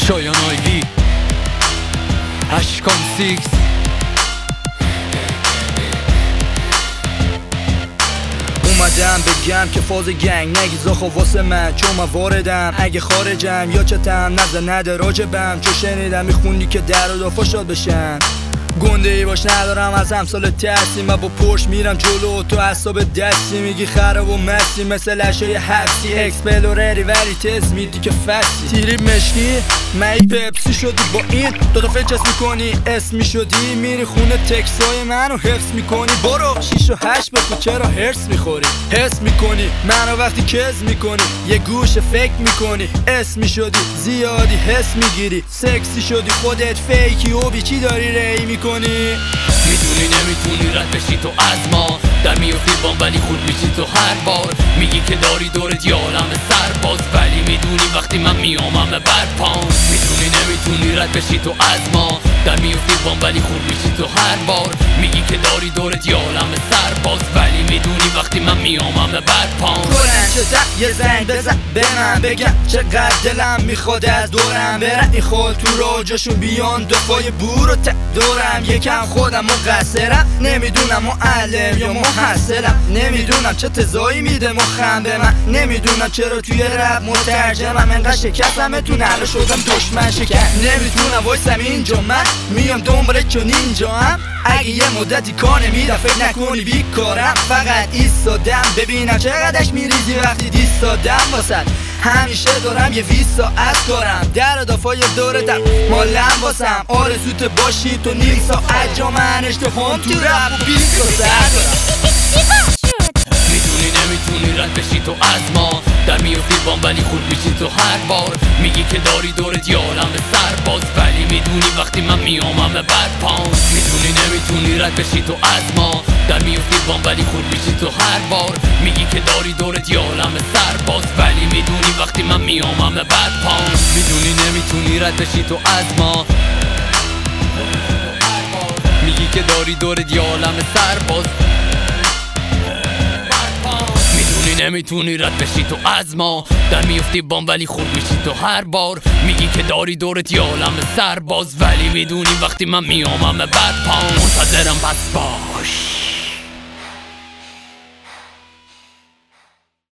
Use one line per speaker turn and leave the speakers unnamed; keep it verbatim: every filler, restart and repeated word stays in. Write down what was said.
شایان آیوی اشکان سیکس.
اومدم بگم که فاز گنگ نگیزا خب واسه من، چون من واردم اگه خارجم یا چتم نظر نده راجبم، چون شنیدم میخونی که در و دافا شاد بشن. گنده ای باش ندارم از همسال ترسی، من با پرش میرم جلو تو حساب دستی میگی خراب و مستی مثل اشای حبسی، اکسپلورری ولی تز میدی که فسی تیری مشکی می پپسی شدی با این دوتا فلچس میکنی اسمی شدی میری خونه تکسای منو حفظ میکنی. برو شیش و هشت بخو چرا هرس میخوری حس میکنی منو وقتی کز میکنی یه گوش فکر میکنی اسمی شدی زیادی حس میگیری سکسی شدی خودت فیکی و بیچی داری ری میکنی.
میدونی نمیتونی رد بشی تو از ما در میافتی بام ولی خود میشی تو هر بار میگی که داری دورت یارم سرباز ولی میدونی وقتی من میامم برپام. میدونی نمیتونی رد بشی تو از ما در میافتی بام ولی خود میشی تو هر بار میگی که داری دورت یارم سرباز ولی میدونی وقتی من میامم برپام.
بلند شدم یه زنگ بزن به من بگم چقدر دلم میخواد از دورم برم این خود تو راجاشون بیان دفای بور و ت دورم یکم خودم مقصرم نمیدونم معلم یا محصلم نمیدونم چه تضایی میده مخم به من نمیدونم چرا توی رب مترجمم انقدر شکستم تو نهله شدم دشمن شکن نمیتونم وایسم اینجا من میام دنبالت چون اینجا هم اگه یه مدتی کار نمیدم فکر نکنی بیکارم فقط ایستادم ببینم چقدرش میریزی وقتی دیستادم واسد همیشه دارم یه ویس ساعت کارم در دافای دورتم مالم واسم آرزوت باشی تو نیم ساعت جا من اشتهام تو رب و بیست و سر دارم.
میدونی نمیتونی رد بشی تو از ما در میافتی بام ولی خود میشی تو هر بار میگی که داری دورت یارم سرباز ولی میدونی وقتی من میامم برپام. میدونی نمیتونی رد بشی تو از ما در میافتی بام ولی خود میشی تو هر بار میگی که داری دورت یارم سرباز ولی میدونی وقتی من میامم برپام. میدونی نمیتونی رد بشی تو از ما میگی که داری دورت یارم سرباز میدونی نمیتونی رد بشی تو از ما در میفتی بام ولی خود میشی تو هر بار میگی که داری دورت یالم سرباز ولی میدونی وقتی من میامم برپام. منتظرم بس با